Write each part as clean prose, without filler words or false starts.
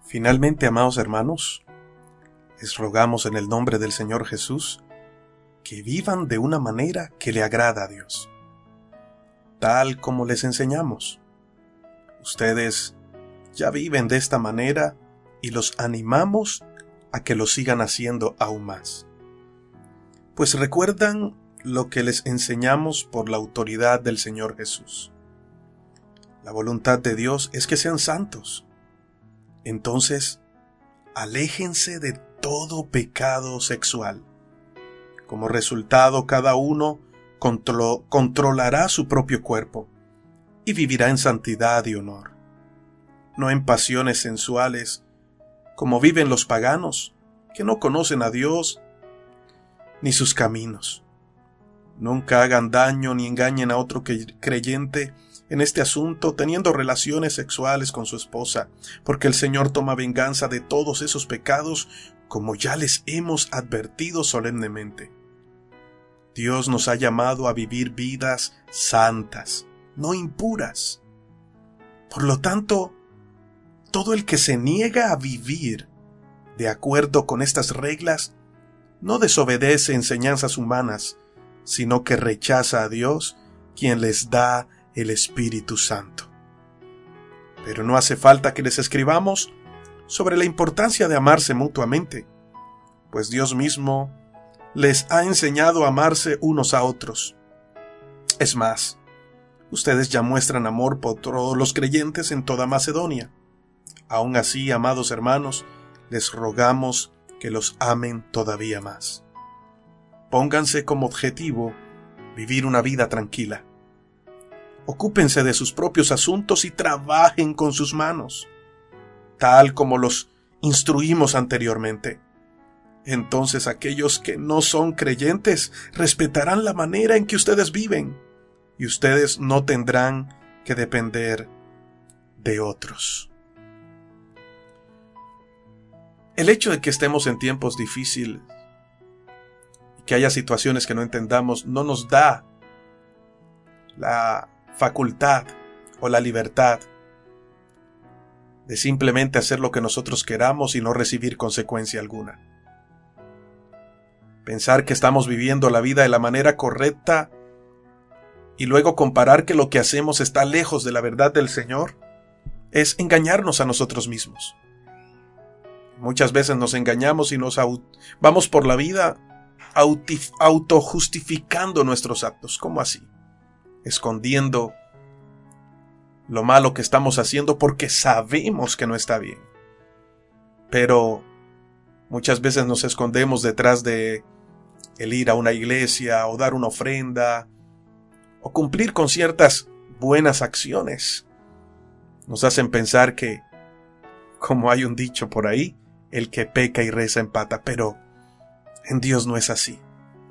Finalmente, amados hermanos, les rogamos en el nombre del Señor Jesús que vivan de una manera que le agrada a Dios, tal como les enseñamos. Ustedes ya viven de esta manera y los animamos a que lo sigan haciendo aún más. Pues recuerdan lo que les enseñamos por la autoridad del Señor Jesús. La voluntad de Dios es que sean santos. Entonces, aléjense de todo pecado sexual. Como resultado, cada uno controlará su propio cuerpo y vivirá en santidad y honor, no en pasiones sensuales, como viven los paganos, que no conocen a Dios ni sus caminos. Nunca hagan daño ni engañen a otro creyente en este asunto teniendo relaciones sexuales con su esposa, porque el Señor toma venganza de todos esos pecados, como ya les hemos advertido solemnemente. Dios nos ha llamado a vivir vidas santas, no impuras. Por lo tanto, todo el que se niega a vivir de acuerdo con estas reglas no desobedece enseñanzas humanas, sino que rechaza a Dios, quien les da el Espíritu Santo. Pero no hace falta que les escribamos sobre la importancia de amarse mutuamente, pues Dios mismo les ha enseñado a amarse unos a otros. Es más, ustedes ya muestran amor por todos los creyentes en toda Macedonia. Aún así, amados hermanos, les rogamos que los amen todavía más. Pónganse como objetivo vivir una vida tranquila. Ocúpense de sus propios asuntos y trabajen con sus manos, tal como los instruimos anteriormente. Entonces aquellos que no son creyentes respetarán la manera en que ustedes viven, y ustedes no tendrán que depender de otros. El hecho de que estemos en tiempos difíciles y que haya situaciones que no entendamos no nos da la facultad o la libertad de simplemente hacer lo que nosotros queramos y no recibir consecuencia alguna. Pensar que estamos viviendo la vida de la manera correcta y luego comparar que lo que hacemos está lejos de la verdad del Señor es engañarnos a nosotros mismos. Muchas veces nos engañamos y vamos por la vida autojustificando nuestros actos. ¿Cómo así? Escondiendo lo malo que estamos haciendo porque sabemos que no está bien. Pero muchas veces nos escondemos detrás de el ir a una iglesia o dar una ofrenda o cumplir con ciertas buenas acciones. Nos hacen pensar que, como hay un dicho por ahí, el que peca y reza empata, pero en Dios no es así.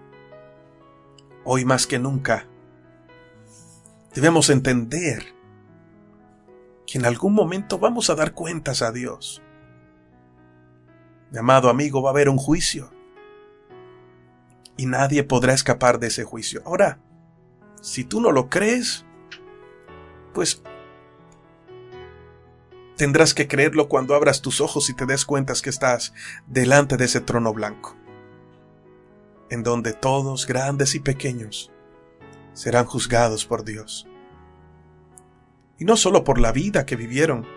Hoy más que nunca debemos entender que en algún momento vamos a dar cuentas a Dios. Mi amado amigo, va a haber un juicio y nadie podrá escapar de ese juicio. Ahora, si tú no lo crees, pues tendrás que creerlo cuando abras tus ojos y te des cuenta que estás delante de ese trono blanco, en donde todos, grandes y pequeños, serán juzgados por Dios. Y no solo por la vida que vivieron,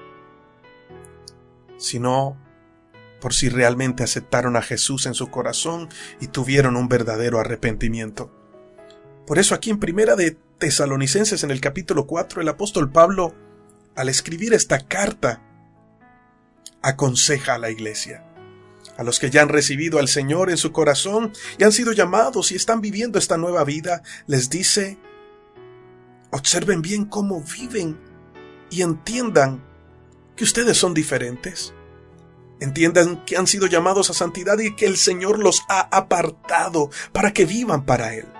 sino por si realmente aceptaron a Jesús en su corazón y tuvieron un verdadero arrepentimiento. Por eso aquí en Primera de Tesalonicenses, en el capítulo 4, el apóstol Pablo, al escribir esta carta, aconseja a la iglesia, a los que ya han recibido al Señor en su corazón y han sido llamados y están viviendo esta nueva vida, les dice: observen bien cómo viven y entiendan que ustedes son diferentes. Entiendan que han sido llamados a santidad y que el Señor los ha apartado para que vivan para Él.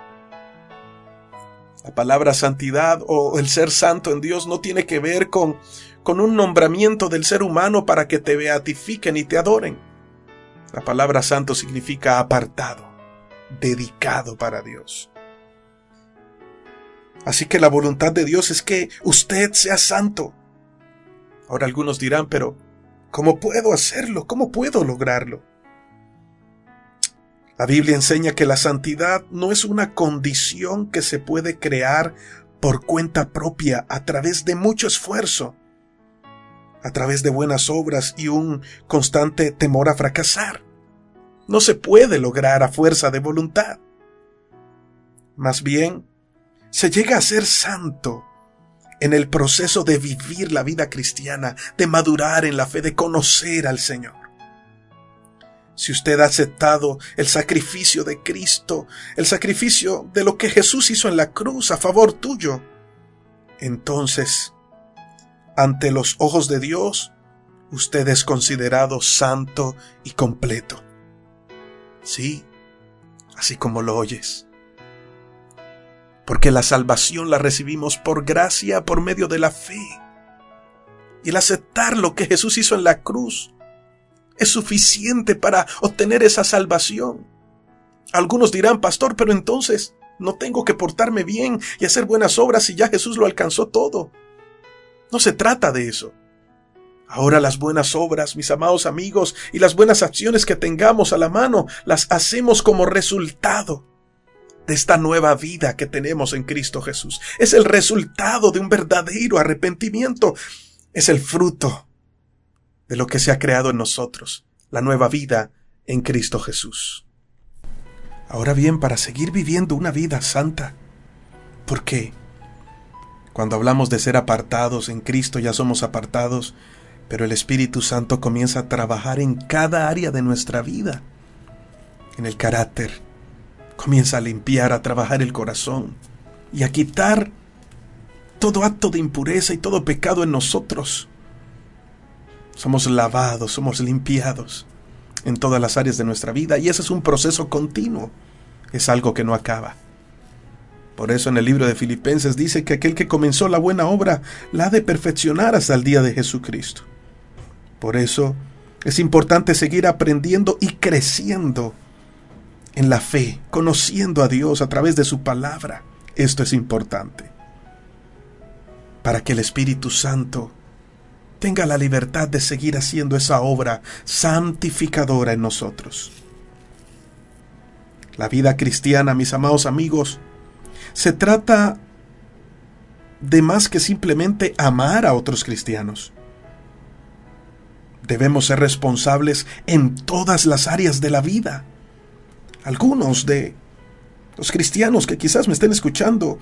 La palabra santidad o el ser santo en Dios no tiene que ver con un nombramiento del ser humano para que te beatifiquen y te adoren. La palabra santo significa apartado, dedicado para Dios. Así que la voluntad de Dios es que usted sea santo. Ahora algunos dirán, pero ¿Cómo puedo hacerlo? ¿Cómo puedo lograrlo? La Biblia enseña que la santidad no es una condición que se puede crear por cuenta propia a través de mucho esfuerzo, a través de buenas obras y un constante temor a fracasar. No se puede lograr a fuerza de voluntad. Más bien, se llega a ser santo en el proceso de vivir la vida cristiana, de madurar en la fe, de conocer al Señor. Si usted ha aceptado el sacrificio de Cristo, el sacrificio de lo que Jesús hizo en la cruz a favor tuyo, entonces, ante los ojos de Dios, usted es considerado santo y completo. Sí, así como lo oyes. Porque la salvación la recibimos por gracia, por medio de la fe. Y el aceptar lo que Jesús hizo en la cruz es suficiente para obtener esa salvación. Algunos dirán, pastor, pero entonces no tengo que portarme bien y hacer buenas obras si ya Jesús lo alcanzó todo. No se trata de eso. Ahora las buenas obras, mis amados amigos, y las buenas acciones que tengamos a la mano, las hacemos como resultado de esta nueva vida que tenemos en Cristo Jesús. Es el resultado de un verdadero arrepentimiento. Es el fruto de lo que se ha creado en nosotros, la nueva vida en Cristo Jesús. Ahora bien, para seguir viviendo una vida santa, ¿por qué? Cuando hablamos de ser apartados en Cristo, ya somos apartados, pero el Espíritu Santo comienza a trabajar en cada área de nuestra vida, en el carácter. Comienza a limpiar, a trabajar el corazón y a quitar todo acto de impureza y todo pecado en nosotros. Somos lavados, somos limpiados en todas las áreas de nuestra vida y ese es un proceso continuo, es algo que no acaba. Por eso en el libro de Filipenses dice que aquel que comenzó la buena obra la ha de perfeccionar hasta el día de Jesucristo. Por eso es importante seguir aprendiendo y creciendo en la fe, conociendo a Dios a través de su palabra. Esto es importante para que el Espíritu Santo tenga la libertad de seguir haciendo esa obra santificadora en nosotros. La vida cristiana, mis amados amigos, se trata de más que simplemente amar a otros cristianos. Debemos ser responsables en todas las áreas de la vida. Algunos de los cristianos que quizás me estén escuchando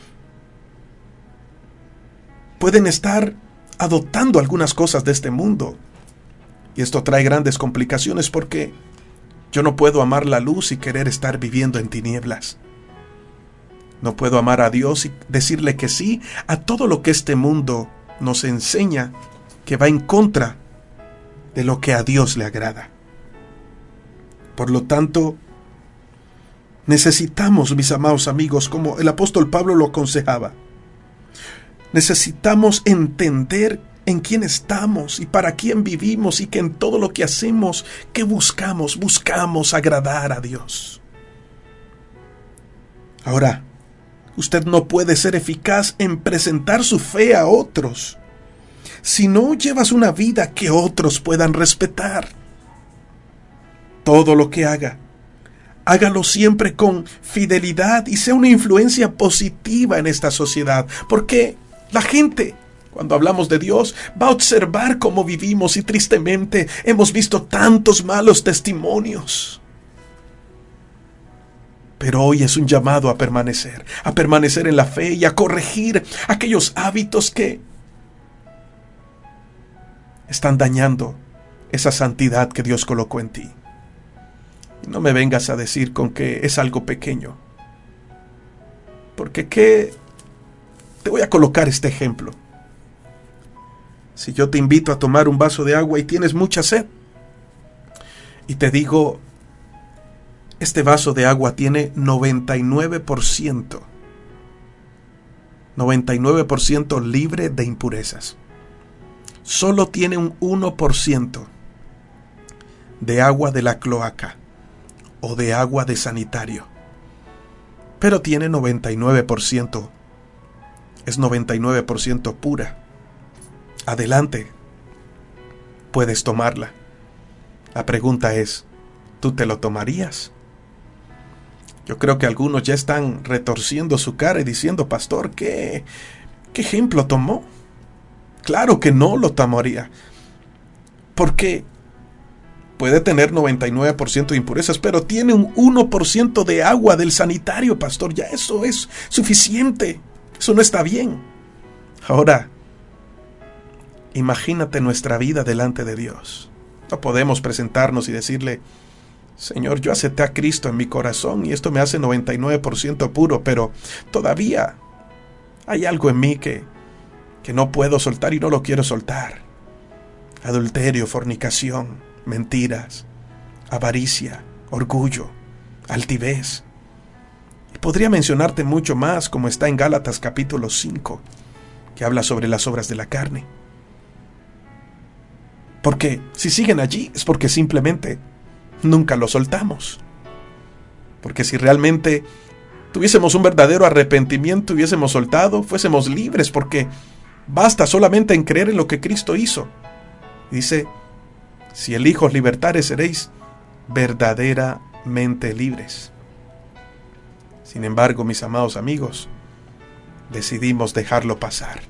pueden estar adoptando algunas cosas de este mundo. Y esto trae grandes complicaciones porque yo no puedo amar la luz y querer estar viviendo en tinieblas. No puedo amar a Dios y decirle que sí a todo lo que este mundo nos enseña que va en contra de lo que a Dios le agrada. Por lo tanto, necesitamos, mis amados amigos, como el apóstol Pablo lo aconsejaba, necesitamos entender en quién estamos y para quién vivimos y que en todo lo que hacemos, ¿qué buscamos? Buscamos agradar a Dios. Ahora, usted no puede ser eficaz en presentar su fe a otros si no llevas una vida que otros puedan respetar. Todo lo que haga, hágalo siempre con fidelidad y sea una influencia positiva en esta sociedad, porque la gente, cuando hablamos de Dios, va a observar cómo vivimos y tristemente hemos visto tantos malos testimonios. Pero hoy es un llamado a permanecer en la fe y a corregir aquellos hábitos que están dañando esa santidad que Dios colocó en ti. Y no me vengas a decir con que es algo pequeño. Porque te voy a colocar este ejemplo. Si yo te invito a tomar un vaso de agua y tienes mucha sed, y te digo, este vaso de agua tiene 99% libre de impurezas. Solo tiene un 1% de agua de la cloaca o de agua de sanitario. Pero tiene 99%. Es 99% pura. Adelante. puedes tomarla. La pregunta es, ¿tú te lo tomarías? Yo creo que algunos ya están retorciendo su cara y diciendo, pastor, ¿qué ejemplo tomó? Claro que no lo tomaría. Porque puede tener 99% de impurezas, pero tiene un 1% de agua del sanitario, pastor. Ya eso es suficiente. Eso no está bien. Ahora, imagínate nuestra vida delante de Dios. No podemos presentarnos y decirle, Señor, yo acepté a Cristo en mi corazón y esto me hace 99% puro, pero todavía hay algo en mí que no puedo soltar y no lo quiero soltar. Adulterio, fornicación, mentiras, avaricia, orgullo, altivez. Y podría mencionarte mucho más, como está en Gálatas capítulo 5, que habla sobre las obras de la carne. Porque si siguen allí es porque simplemente nunca lo soltamos. Porque si realmente tuviésemos un verdadero arrepentimiento, hubiésemos soltado, fuésemos libres, porque basta solamente en creer en lo que Cristo hizo. Dice, si el Hijo os libertare, seréis verdaderamente libres. Sin embargo, mis amados amigos, decidimos dejarlo pasar.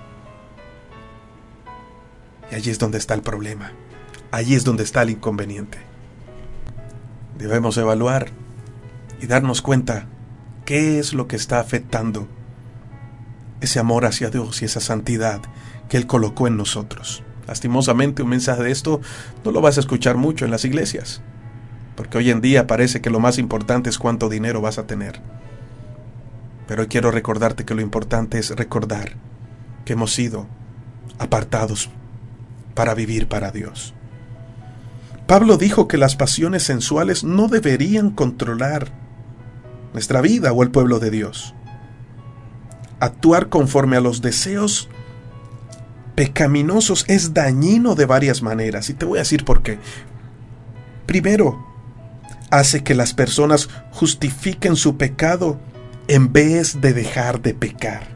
Y allí es donde está el problema. Allí es donde está el inconveniente. Debemos evaluar y darnos cuenta qué es lo que está afectando ese amor hacia Dios y esa santidad que Él colocó en nosotros. Lastimosamente, un mensaje de esto no lo vas a escuchar mucho en las iglesias, porque hoy en día parece que lo más importante es cuánto dinero vas a tener. Pero hoy quiero recordarte que lo importante es recordar que hemos sido apartados para vivir para Dios. Pablo dijo que las pasiones sensuales no deberían controlar nuestra vida o el pueblo de Dios. Actuar conforme a los deseos pecaminosos es dañino de varias maneras, y te voy a decir por qué. Primero, hace que las personas justifiquen su pecado en vez de dejar de pecar.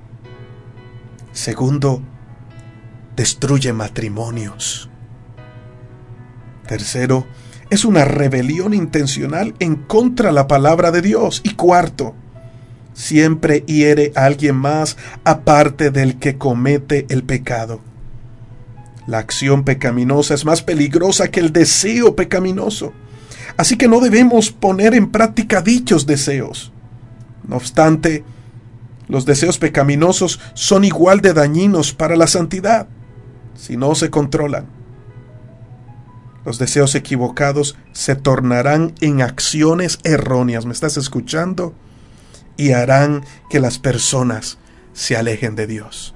Segundo, destruye matrimonios. Tercero, es una rebelión intencional en contra de la palabra de Dios. Y cuarto, siempre hiere a alguien más aparte del que comete el pecado. La acción pecaminosa es más peligrosa que el deseo pecaminoso. Así que no debemos poner en práctica dichos deseos. No obstante, los deseos pecaminosos son igual de dañinos para la santidad si no se controlan. Los deseos equivocados se tornarán en acciones erróneas. ¿Me estás escuchando? Y harán que las personas se alejen de Dios.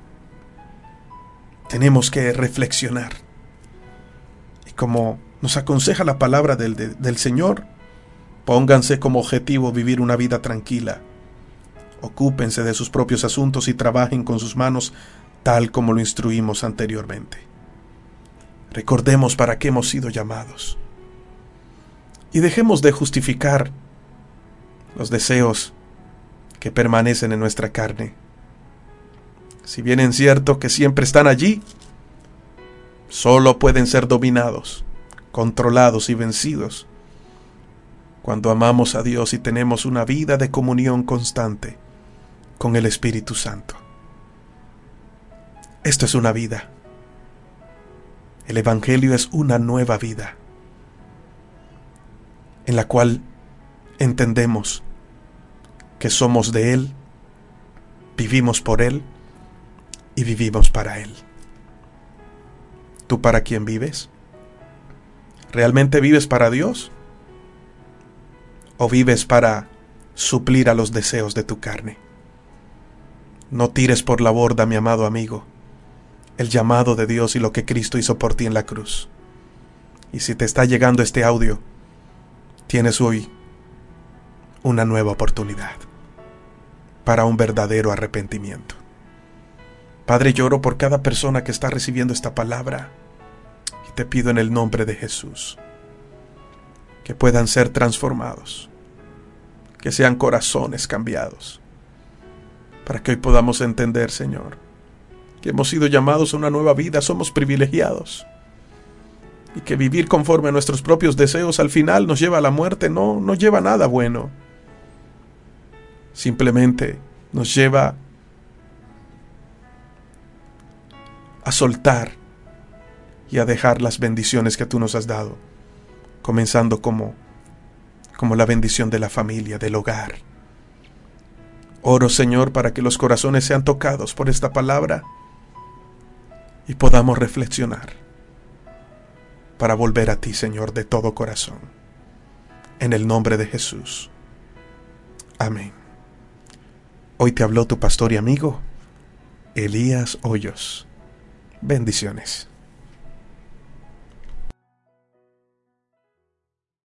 Tenemos que reflexionar. Y como nos aconseja la palabra del Señor, pónganse como objetivo vivir una vida tranquila. Ocúpense de sus propios asuntos y trabajen con sus manos tal como lo instruimos anteriormente. Recordemos para qué hemos sido llamados. Y dejemos de justificar los deseos que permanecen en nuestra carne. Si bien es cierto que siempre están allí, solo pueden ser dominados, controlados y vencidos cuando amamos a Dios y tenemos una vida de comunión constante con el Espíritu Santo. Esto es una vida. El Evangelio es una nueva vida en la cual entendemos que somos de Él, vivimos por Él y vivimos para Él. ¿Tú para quién vives? ¿Realmente vives para Dios? ¿O vives para suplir a los deseos de tu carne? No tires por la borda, mi amado amigo, el llamado de Dios y lo que Cristo hizo por ti en la cruz. Y si te está llegando este audio, tienes hoy una nueva oportunidad para un verdadero arrepentimiento. Padre, lloro por cada persona que está recibiendo esta palabra y te pido en el nombre de Jesús que puedan ser transformados, que sean corazones cambiados, para que hoy podamos entender, Señor, que hemos sido llamados a una nueva vida, somos privilegiados, y que vivir conforme a nuestros propios deseos al final nos lleva a la muerte, no lleva a nada bueno. Simplemente nos lleva a soltar y a dejar las bendiciones que tú nos has dado, comenzando como la bendición de la familia, del hogar. Oro, Señor, para que los corazones sean tocados por esta palabra y podamos reflexionar para volver a ti, Señor, de todo corazón. En el nombre de Jesús. Amén. Hoy te habló tu pastor y amigo, Elías Hoyos. Bendiciones.